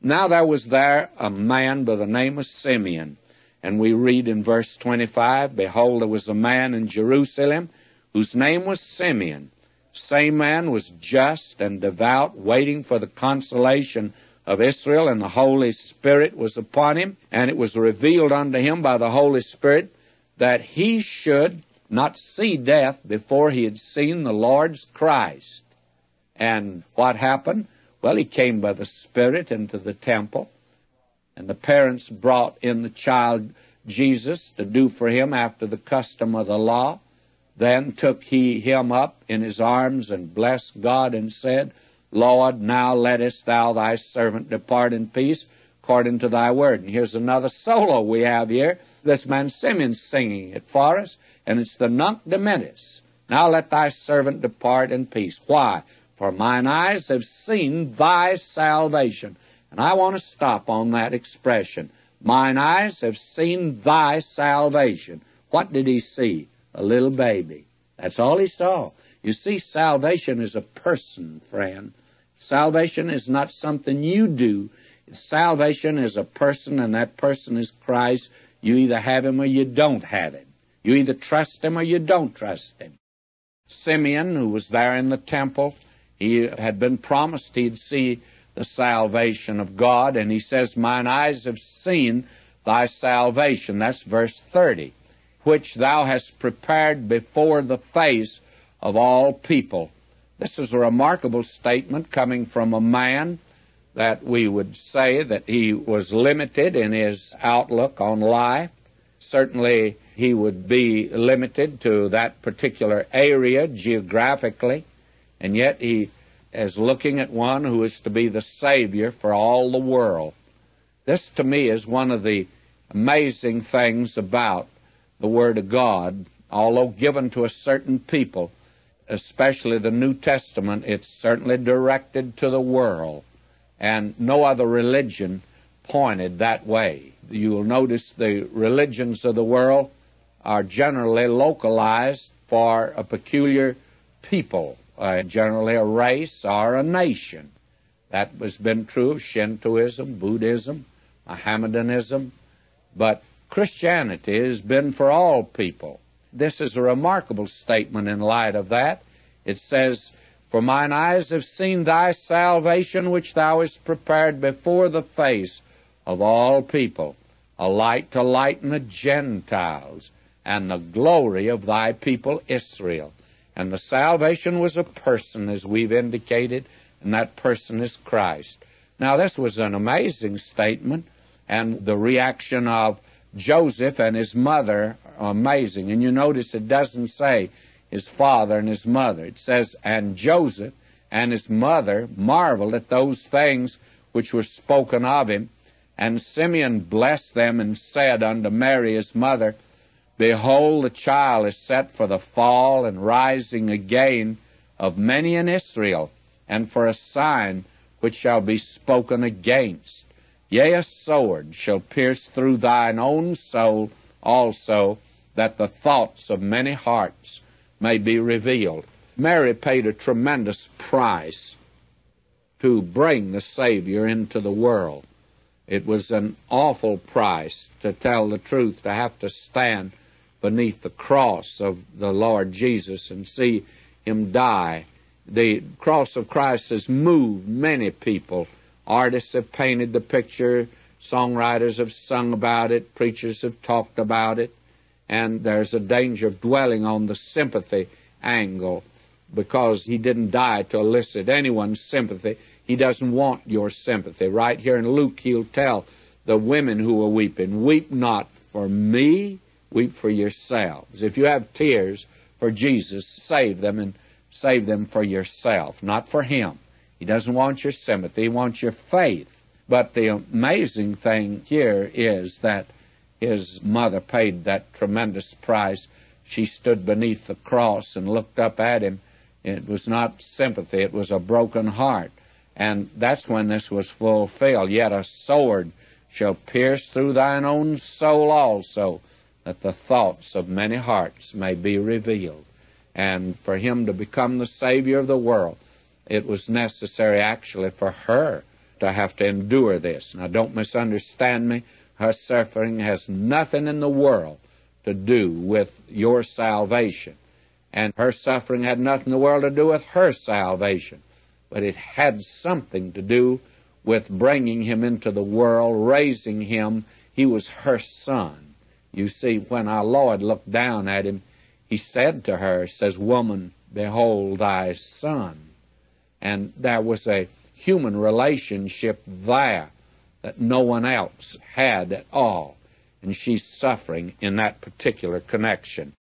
Now there was there a man by the name of Simeon. And we read in verse 25, Behold, there was a man in Jerusalem whose name was Simeon. Same man was just and devout, waiting for the consolation of Israel, and the Holy Spirit was upon him. And it was revealed unto him by the Holy Spirit that he should not see death before he had seen the Lord's Christ. And what happened? Well, he came by the Spirit into the temple, and the parents brought in the child Jesus to do for him after the custom of the law. Then took he him up in his arms and blessed God and said, Lord, now lettest thou thy servant depart in peace according to thy word. And here's another solo we have here. This man Simeon singing it for us, and it's the Nunc Dimittis. Now let thy servant depart in peace. Why? For mine eyes have seen thy salvation. And I want to stop on that expression. Mine eyes have seen thy salvation. What did he see? A little baby. That's all he saw. You see, salvation is a person, friend. Salvation is not something you do. Salvation is a person, and that person is Christ. You either have him or you don't have him. You either trust him or you don't trust him. Simeon, who was there in the temple, he had been promised he'd see the salvation of God, and he says, Mine eyes have seen thy salvation. That's verse 30, which thou hast prepared before the face of all people. This is a remarkable statement coming from a man that we would say that he was limited in his outlook on life. Certainly he would be limited to that particular area geographically, and yet he is looking at one who is to be the Savior for all the world. This, to me, is one of the amazing things about the Word of God. Although given to a certain people, especially the New Testament, it's certainly directed to the world, and no other religion pointed that way. You will notice the religions of the world are generally localized for a peculiar people, generally a race or a nation. That has been true of Shintoism, Buddhism, Mohammedanism, but Christianity has been for all people. This is a remarkable statement in light of that. It says, For mine eyes have seen thy salvation, which thou hast prepared before the face of all people, a light to lighten the Gentiles, and the glory of thy people Israel. And the salvation was a person, as we've indicated, and that person is Christ. Now, this was an amazing statement, and the reaction of Joseph and his mother are amazing. And you notice it doesn't say his father and his mother. It says, And Joseph and his mother marveled at those things which were spoken of him. And Simeon blessed them and said unto Mary his mother, Behold, the child is set for the fall and rising again of many in Israel, and for a sign which shall be spoken against. Yea, a sword shall pierce through thine own soul also, that the thoughts of many hearts may be revealed. Mary paid a tremendous price to bring the Savior into the world. It was an awful price, to tell the truth, to have to stand beneath the cross of the Lord Jesus and see him die. The cross of Christ has moved many people. Artists have painted the picture, songwriters have sung about it, preachers have talked about it, and there's a danger of dwelling on the sympathy angle, because he didn't die to elicit anyone's sympathy. He doesn't want your sympathy. Right here in Luke, he'll tell the women who are weeping, Weep not for me, weep for yourselves. If you have tears for Jesus, save them, and save them for yourself, not for him. He doesn't want your sympathy. He wants your faith. But the amazing thing here is that his mother paid that tremendous price. She stood beneath the cross and looked up at him. It was not sympathy. It was a broken heart. And that's when this was fulfilled. Yet a sword shall pierce through thine own soul also, that the thoughts of many hearts may be revealed. And for him to become the Savior of the world, it was necessary actually for her to have to endure this. Now, don't misunderstand me. Her suffering has nothing in the world to do with your salvation. And her suffering had nothing in the world to do with her salvation. But it had something to do with bringing him into the world, raising him. He was her son. You see, when our Lord looked down at him, he said to her, says, "Woman, behold thy son." And there was a human relationship there that no one else had at all. And she's suffering in that particular connection.